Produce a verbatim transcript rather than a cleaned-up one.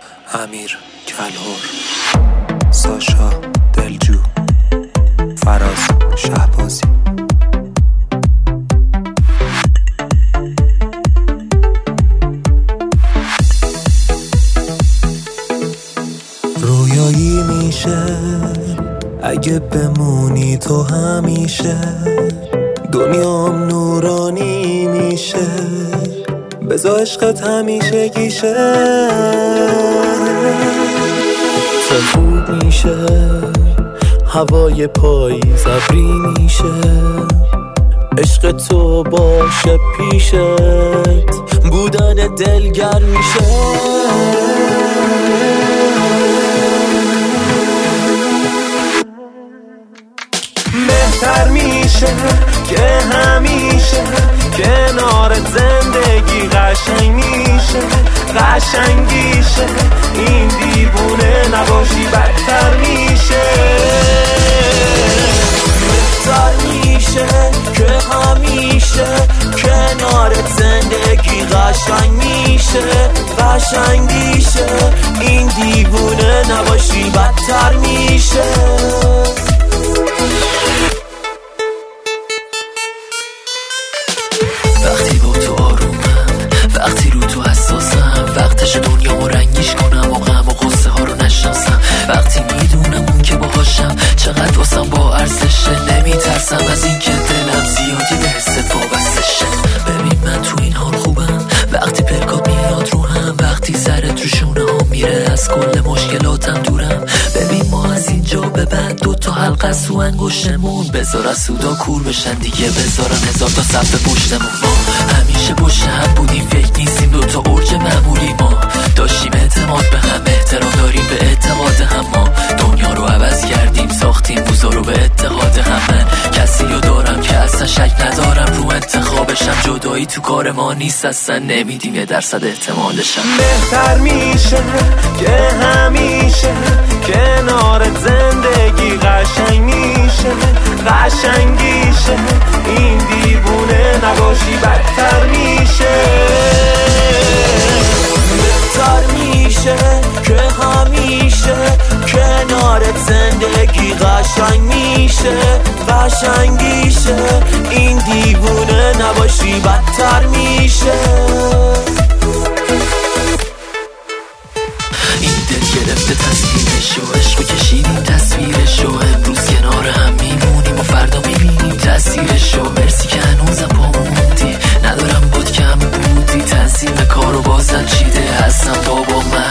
امیر کلهر، ساشا دلجو، فراز شهبازی. رویایی میشه اگه بمونی تو همیشه، دنیام نورانی میشه، بذار عشقت همیشه گیشه. تا خوب میشه هوای پاییز ابری میشه، عشق تو باشه پیشت بودن دلگر میشه. بهتر میشه که همیشه کنارت زندگی قشنگ میشه، قشنگیشه این دیوونه نباشی بدتر میشه. بهتر میشه که همیشه کنارت زندگی قشنگ میشه، قشنگیشه این دیوونه نباشی بدتر میشه. وقتی با تو آرومم، وقتی رو تو حساسم، وقتش دنیامو رنگیش کنم و غم و غصه ها رو نشناسم. وقتی میدونم اون که باهاشم چقدر واسم با ارزشه، نمیترسم از این که دلم زیادی به حست وابسته شه. ببین من تو این حال خوبم وقتی پلکات میاد رو هم، وقتی سرت رو شونه ها میره از کل مشکلاتم دورم. ببین ما از اینجا به بعد دو تا حلقه سو انگشتمون، بذار از سودا کور بشن دیگه، بذارن هزار تا صف پشتمون. ما همیشه پشت هم بودیم، فکر نیستیم دو تا اوج معمولی، ما داشتیم اعتماد به هم، احترام داریم به اعتقاد هم. ما دنیا رو عوض کردیم، ساختیم بوزا رو به اتحاد هم. من کسی رو دارم که اصلا شک ندارم رو انتخابشم، جدایی تو کار ما نیست اصلا، نمیدیم یه درصد احتمالشم. بهتر میشه که همیشه کنارت زندگی قشنگ میشه، قشنگیشه این دیوونه نباشی بدتر میشه. بهتر میشه که همیشه کنارت زندگی قشنگ میشه، قشنگیشه این دیوونه نباشی بدتر میشه. این دل گرفته تصویرشو، عشقو کشیدیم تصویرشو، امروز کنار هم میمونیم و فردا میبینیم تاثیرشو. مرسی که هنوزم پاموندی، ندارم بود کم بودی، تنظیم کارو بازم چیده هستم بابا من